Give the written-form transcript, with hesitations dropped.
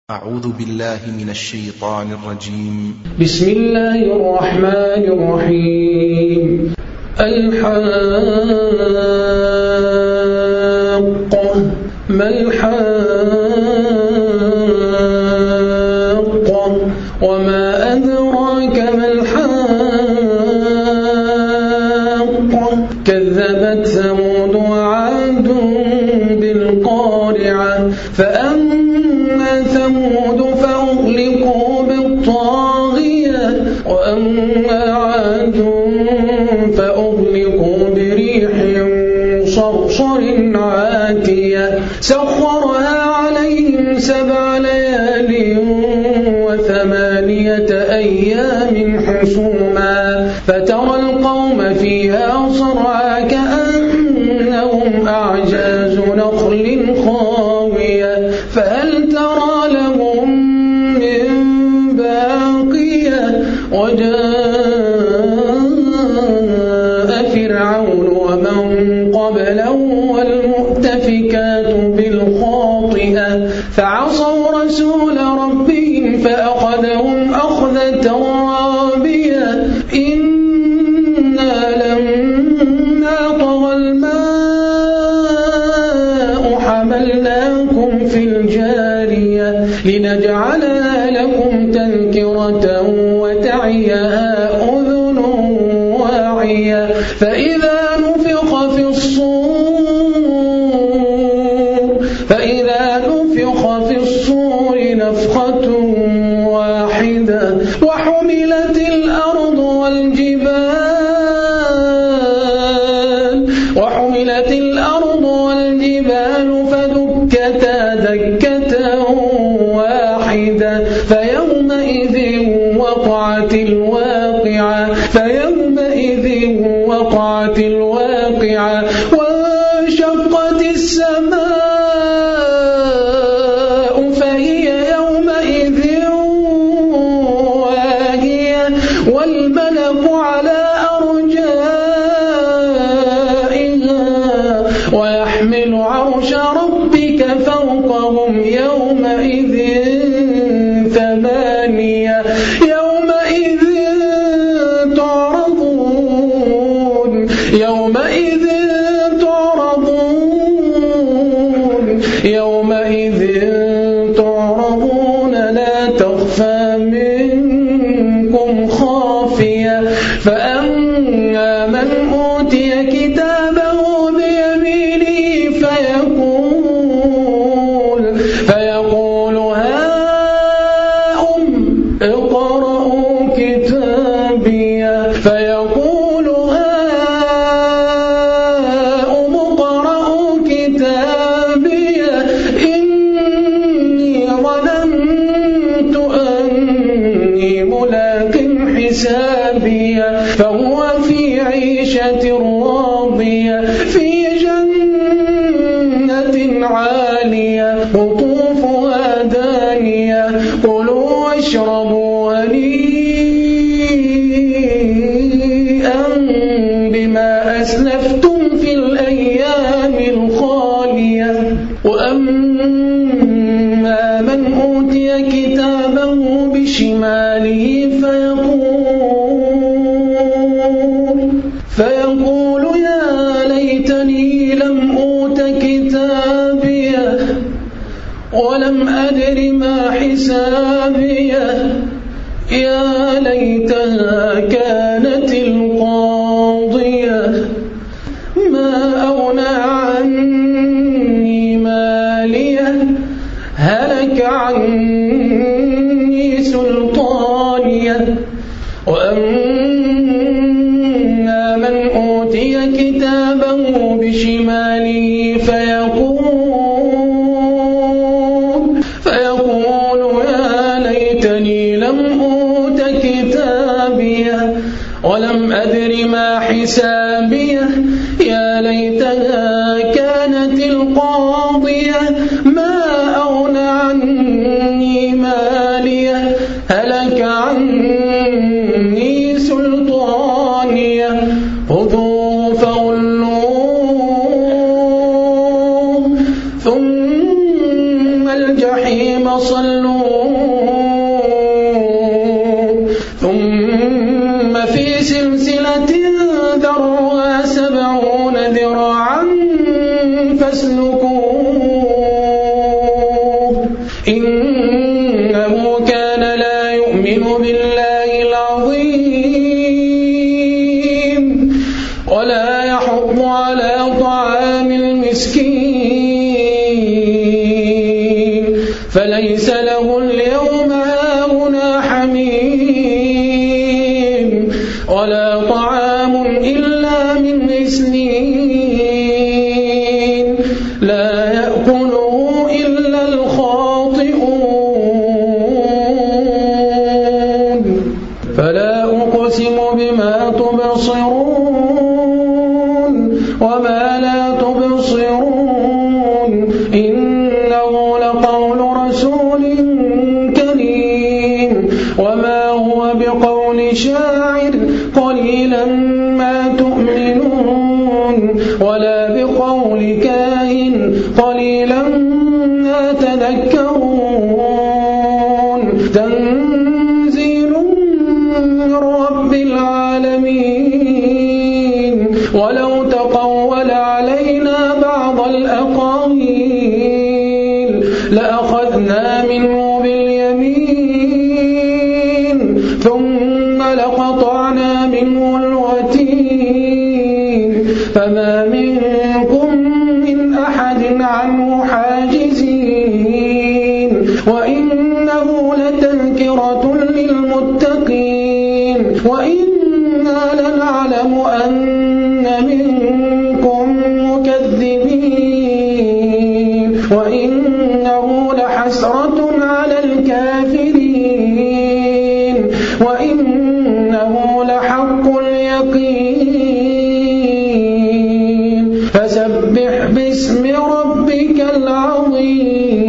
أعوذ بالله من الشيطان الرجيم. بسم الله الرحمن الرحيم. الحاقة ما الحاقة وما أدراك ما الحاقة كذبت ثمود وعاد بالقارعة فأما ثمود فأهلكوا بالطاغية وأما عاد فأهلكوا بريح صرصر عاتية سخرها عليهم 7 ليال و8 أيام حسوما فترى القوم فيها صرعى كأنهم أعجاز نخل خاوية فهل ترى لهم من باقية وجاء فرعون ومن قبله والمؤتفكات بالخاطئة فعصوا رسول ربهم فأخذهم أخذة رابية إنا لما طغى الماء حملناكم في الجارية لنجعلها لكم تذكرة وتعيها أذن واعية فإذا نفخ في الصور نفخة واحدة وحملت الأرض والجبال فدكتا دكة واحدة فيومئذ وقعت الواقعة وانشقت السماء فهي يومئذ واهية والملك على أرجائها ويحمل عرش ربك فوقهم يومئذ 8 يومئذ تعرضون لا تخفى منكم خافية فأما من أوتي كتابه بيمينه فيقول هاؤم اقرءوا كتابيه إني ظننت أني ملاق حسابيه فهو في عيشة راضية في جنة عالية قطوفها دانية كلوا واشربوا هنيئا بما أسلفتم في الأيام الخالية وأما من أوتي كتابه بشماله فيقول يا ليتني لم أوت كتابيه ولم أدر ما حسابيه يا ليتها كانت القاضية ما أغنى عني ماليه هلك عني سلطانيه وأما من أوتي كتابه بشماله فيقول يا ليتني لم أوت كتابيه ولم أدر ما حسابيه يا ليتها كانت القاضية ما أغنى عني ماليه هلك عني سلطانيه خذوه فغلوه ثم الجحيم صلوا ثم في سلسلة ذرعها 70 ذراعا فاسلكوه إنه كان لا يؤمن بالله العظيم ولا يحض على طعام المسكين فليس له اليوم هاهنا حميم ولا طعام إلا من غسلين لا يأكله إلا الخاطئون فلا أقسم بما تبصرون وما لا تبصرون إنه لقول رسول كريم وما هو بقول شاعر قليلا ما تؤمنون ولا بقول كاهن قليلا ما تذكرون تنزيل من رب العالمين ولو تقول علينا بعض الأقاويل لأخذنا منه باليمين ثم لقطعنا منه الوتين فما منكم من أحد عنه حاجزين وإنه لتذكرة للمتقين وإنا لنعلم أن منكم مكذبين وإنه لحسرة على الكافرين وإنه لحق اليقين فسبح باسم ربك العظيم